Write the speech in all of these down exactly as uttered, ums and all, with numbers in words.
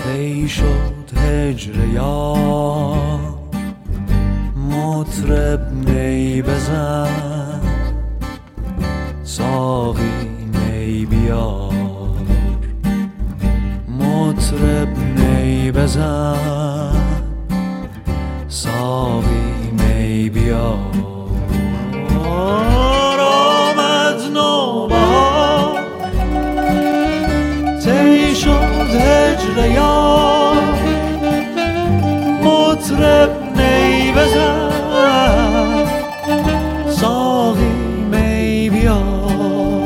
طی شد هجر یار، مطرب می بزن، ساقی می بیار، مطرب می بزن، ساقی می بیار. آمد نوبهار، طی شد هجر یار، مطرب می بزن، ساقی می بیار،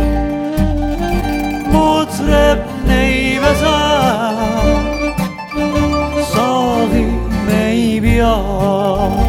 مطرب می بزن، ساقی می بیار.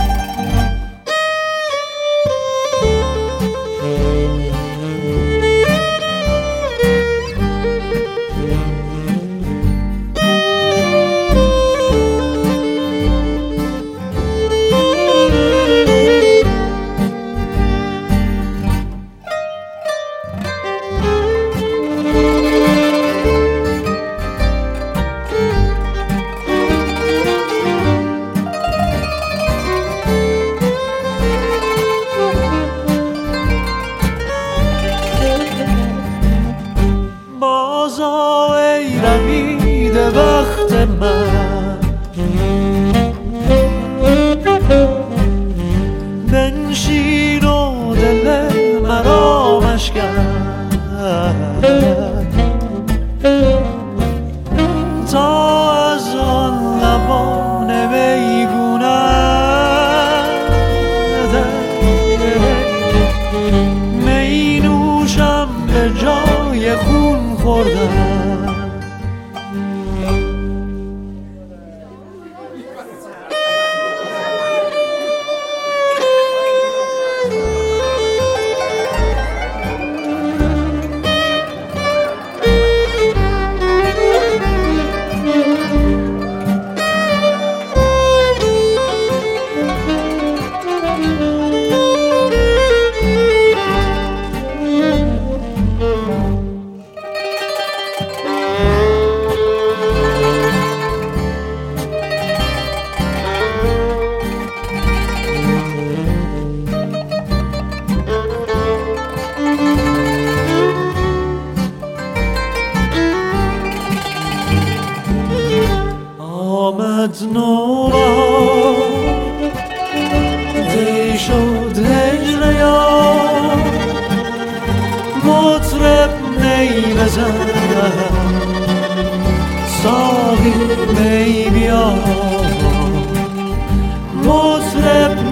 بازا ای رمید وقت من، بنشین و دل مرا مشکن، تا از آن لبان میگونت می نوشم به جای خون خوردن. آمد نوبهار، طی شد هجر یار، مطرب می بزن، ساقی می بیار، مطرب